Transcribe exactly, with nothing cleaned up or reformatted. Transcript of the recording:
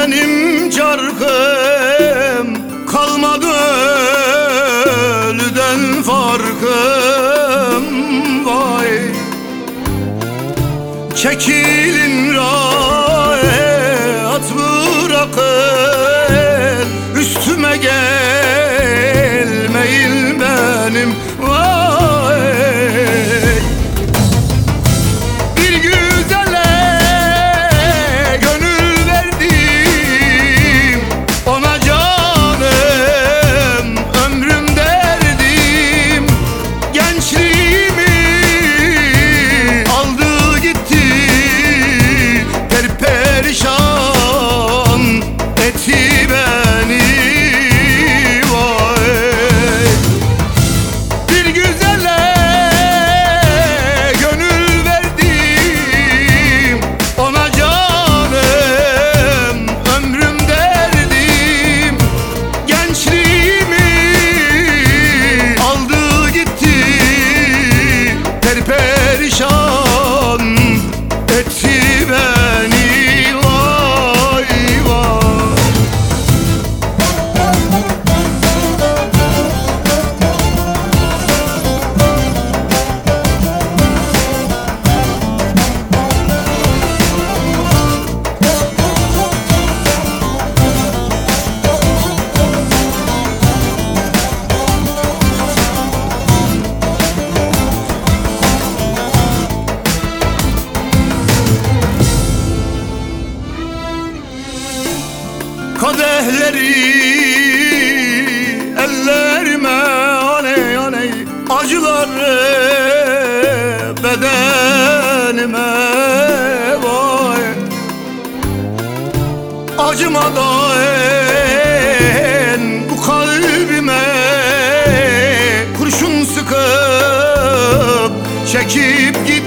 benim çarkım, kalmadı ölüden farkım. Vay, çekilin rahat bırakın, üstüme gelmeyin benim. Vay, bir güzele gönül verdim, ona canım ömrüm derdim. Gençliğimi aldı gitti, perperişan etti beni. Vay, bir güzele gönül verdim, ona canım ömrüm derdim. Gençliğimi aldı gitti, perperişan etti beni. Vay vay. Kadehleri ellerime aley aley, acıları bedenime. Vay, acımadan bu kalbime kurşun sıkıp çekip